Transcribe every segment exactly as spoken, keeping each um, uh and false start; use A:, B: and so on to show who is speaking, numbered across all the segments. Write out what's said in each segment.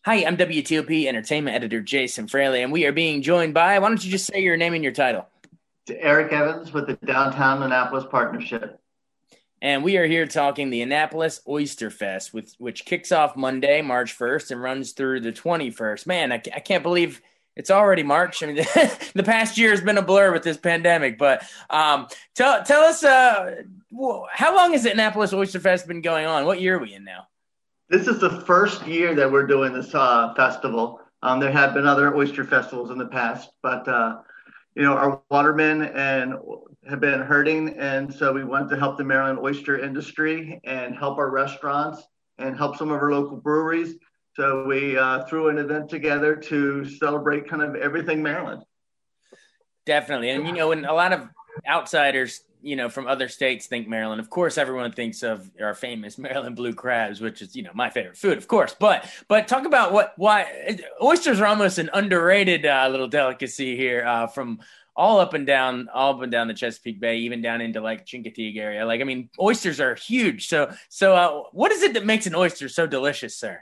A: Hi, I'm W T O P Entertainment Editor Jason Fraley, and we are being joined by, why don't you just say your name and your title?
B: To Eric Evans with the Downtown Annapolis Partnership.
A: And we are here talking the Annapolis Oyster Fest, with, which kicks off Monday, March first, and runs through the twenty-first. Man, I, I can't believe it's already March. I mean, the past year has been a blur with this pandemic. But um, tell tell us, uh, how long has the Annapolis Oyster Fest been going on? What year are we in now?
B: This is the first year that we're doing this uh, festival. Um, there have been other oyster festivals in the past, but uh, you know, our watermen and have been hurting, and so we wanted to help the Maryland oyster industry and help our restaurants and help some of our local breweries. So we uh, threw an event together to celebrate kind of everything Maryland.
A: Definitely, and you know, when a lot of outsiders, you know, from other states think Maryland, of course, everyone thinks of our famous Maryland blue crabs, which is, you know, my favorite food, of course. But but talk about what why oysters are almost an underrated uh, little delicacy here, uh, from all up and down, all up and down the Chesapeake Bay, even down into like Chincoteague area. Like, I mean, oysters are huge. So so uh, what is it that makes an oyster so delicious, sir?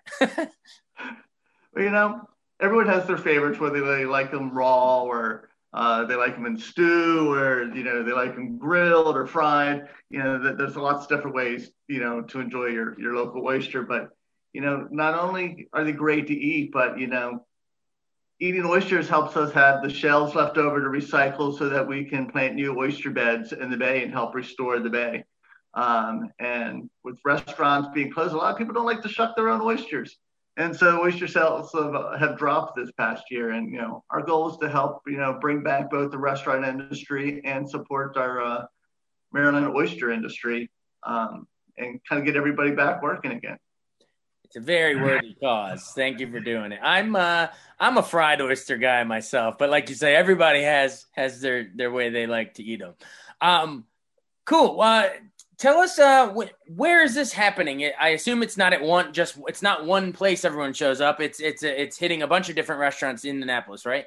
B: Well, you know, everyone has their favorites, whether they like them raw or uh, they like them in stew, or you know, they like them grilled or fried. You know, th- there's lots of different ways, you know, to enjoy your your local oyster. But you know, not only are they great to eat, but you know, eating oysters helps us have the shells left over to recycle, so that we can plant new oyster beds in the bay and help restore the bay. Um, and with restaurants being closed, a lot of people don't like to shuck their own oysters. And so oyster sales have, have dropped this past year. And, you know, our goal is to help, you know, bring back both the restaurant industry and support our uh, Maryland oyster industry, um, and kind of get everybody back working again.
A: It's a very worthy cause. Thank you for doing it. I'm uh I'm a fried oyster guy myself, but like you say, everybody has has their their way they like to eat them. Um, cool. Uh, tell us, uh, wh- where is this happening? I assume it's not at one just it's not one place everyone shows up. It's it's it's hitting a bunch of different restaurants in Annapolis, right?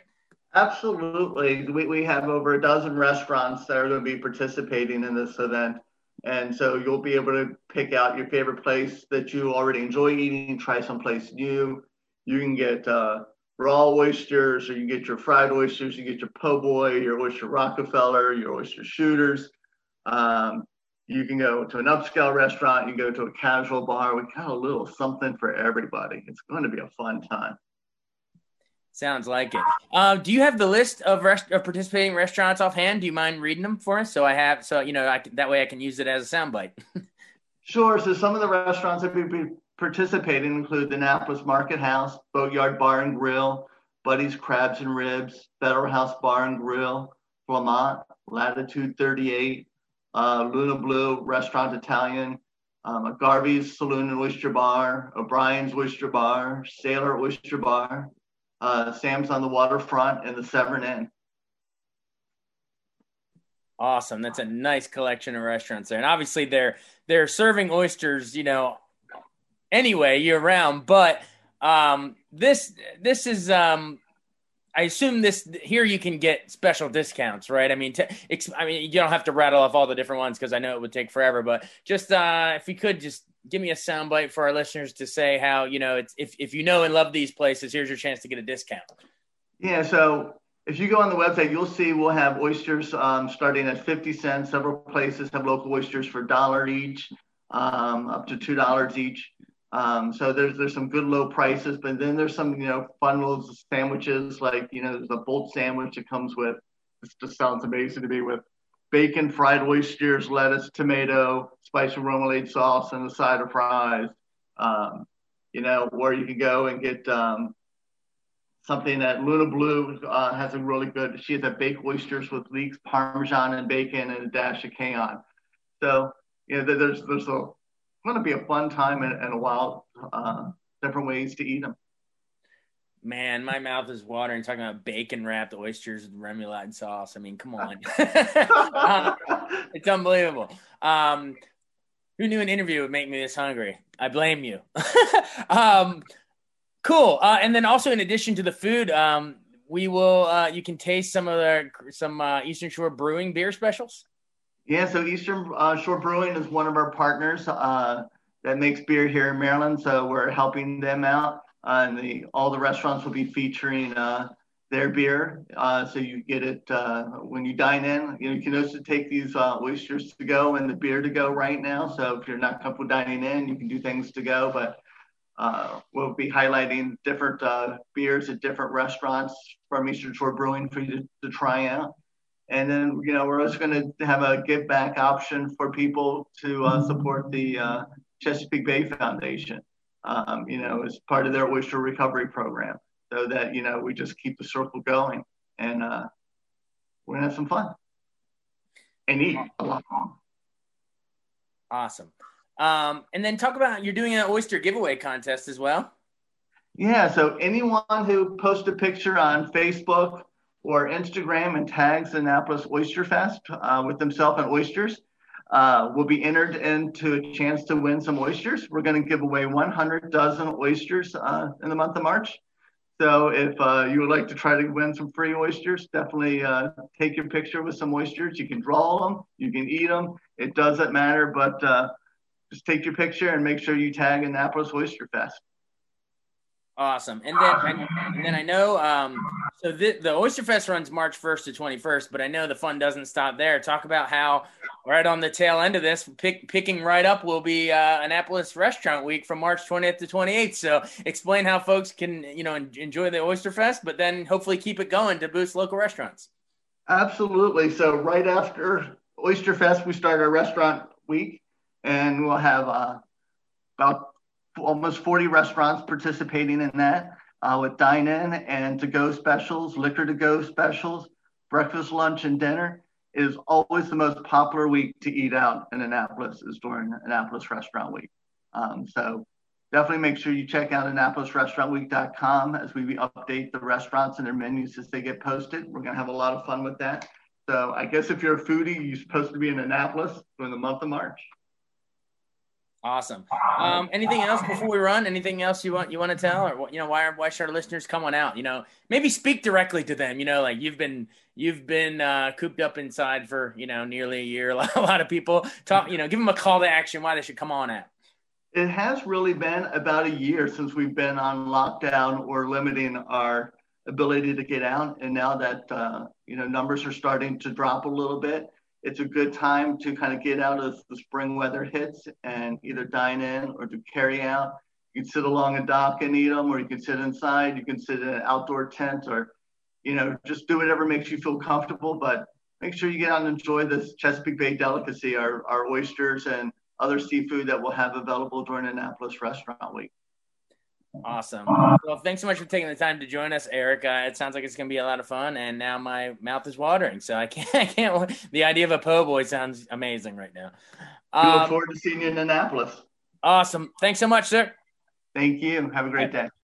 B: Absolutely. We, we have over a dozen restaurants that are going to be participating in this event. And so you'll be able to pick out your favorite place that you already enjoy eating, try someplace new. You can get uh, raw oysters, or you can get your fried oysters, you get your po' boy, your oyster Rockefeller, your oyster shooters. Um, you can go to an upscale restaurant, you can go to a casual bar. We got a little something for everybody. It's going to be a fun time.
A: Sounds like it. Uh, do you have the list of, rest- of participating restaurants offhand? Do you mind reading them for us? So I have, so you know, I can, that way I can use it as a soundbite.
B: Sure. So some of the restaurants that will be participating include the Annapolis Market House, Boatyard Bar and Grill, Buddy's Crabs and Ribs, Federal House Bar and Grill, Flamant, Latitude thirty-eight, uh, Luna Blue Restaurant Italian, um, Garvey's Saloon and Oyster Bar, O'Brien's Oyster Bar, Sailor Oyster Bar, uh, Sam's on the Waterfront, and the Severn Inn.
A: Awesome. That's a nice collection of restaurants there. And obviously they're they're serving oysters, you know, anyway, year round, but um this this is um I assume this here you can get special discounts, right? I mean, to, I mean, you don't have to rattle off all the different ones because I know it would take forever. But just uh, if you could just give me a soundbite for our listeners to say how, you know, it's if if you know and love these places, here's your chance to get a discount.
B: Yeah, so if you go on the website, you'll see we'll have oysters um, starting at fifty cents. Several places have local oysters for a dollar each, um, up to two dollars each. Um, so there's there's some good low prices, but then there's some, you know, fun little sandwiches, like, you know, there's a bolt sandwich that comes with, this just sounds amazing to me, with bacon, fried oysters, lettuce, tomato, spicy remoulade sauce, and a side of fries. Um, you know, or you can go and get um, something that Luna Blue uh, has a really good. She has a baked oysters with leeks, parmesan, and bacon, and a dash of cayenne. So, you know, there's there's a going to be a fun time, and, and a wild uh, different ways to eat them.
A: Man, my mouth is watering talking about bacon wrapped oysters with remoulade sauce. I mean, come on. uh, it's unbelievable. Um, who knew an interview would make me this hungry? I blame you. um, cool. Uh, and then also, in addition to the food, um, we will, uh, you can taste some of the, some uh, Eastern Shore Brewing beer specials.
B: Yeah, so Eastern uh, Shore Brewing is one of our partners uh, that makes beer here in Maryland. So we're helping them out. Uh, and the all the restaurants will be featuring uh, their beer, uh, so you get it uh, when you dine in. You know, you can also take these uh, oysters to go and the beer to go right now. So if you're not comfortable dining in, you can do things to go. But uh, we'll be highlighting different uh, beers at different restaurants from Eastern Shore Brewing for you to, to try out. And then, you know, we're also going to have a give back option for people to uh, support the uh, Chesapeake Bay Foundation, um, you know, as part of their oyster recovery program, so that, you know, we just keep the circle going, and uh, we're going to have some fun and eat a lot more.
A: Awesome. Um, and then talk about, you're doing an oyster giveaway contest as well.
B: Yeah. So anyone who posts a picture on Facebook or Instagram and tags Annapolis Oyster Fest uh, with themselves and oysters uh, will be entered into a chance to win some oysters. We're going to give away one hundred dozen oysters uh, in the month of March. So if uh, you would like to try to win some free oysters, definitely uh, take your picture with some oysters. You can draw them, you can eat them. It doesn't matter, but uh, just take your picture and make sure you tag Annapolis Oyster Fest.
A: Awesome. And then, and, and then I know, um, so the, the Oyster Fest runs March first to twenty-first, but I know the fun doesn't stop there. Talk about how right on the tail end of this, pick, picking right up will be uh, Annapolis Restaurant Week from March twentieth to twenty-eighth. So explain how folks can, you know, enjoy the Oyster Fest, but then hopefully keep it going to boost local restaurants.
B: Absolutely. So right after Oyster Fest, we start our restaurant week, and we'll have uh, about almost forty restaurants participating in that uh, with dine-in and to-go specials, liquor to-go specials, breakfast, lunch, and dinner. It is always the most popular week to eat out in Annapolis is during Annapolis Restaurant Week. Um, so definitely make sure you check out Annapolis Restaurant Week dot com as we update the restaurants and their menus as they get posted. We're going to have a lot of fun with that. So I guess if you're a foodie, you're supposed to be in Annapolis during the month of March.
A: Awesome. Um, anything else before we run? Anything else you want you want to tell, or you know, why why should our listeners come on out? You know, maybe speak directly to them. You know, like you've been you've been uh, cooped up inside for you know nearly a year. A lot, a lot of people talk. You know, give them a call to action why they should come on out.
B: It has really been about a year since we've been on lockdown or limiting our ability to get out, and now that uh, you know numbers are starting to drop a little bit, it's a good time to kind of get out as the spring weather hits and either dine in or to carry out. You can sit along a dock and eat them, or you can sit inside. You can sit in an outdoor tent, or, you know, just do whatever makes you feel comfortable. But make sure you get out and enjoy this Chesapeake Bay delicacy, our, our oysters and other seafood that we'll have available during Annapolis Restaurant Week.
A: Awesome. Well, thanks so much for taking the time to join us, Eric. Uh, it sounds like it's going to be a lot of fun, and now my mouth is watering. So I can't, I can't. The idea of a po' boy sounds amazing right now.
B: Um, we look
A: um,
B: forward to seeing you in Annapolis.
A: Awesome. Thanks so much, sir.
B: Thank you. Have a great day.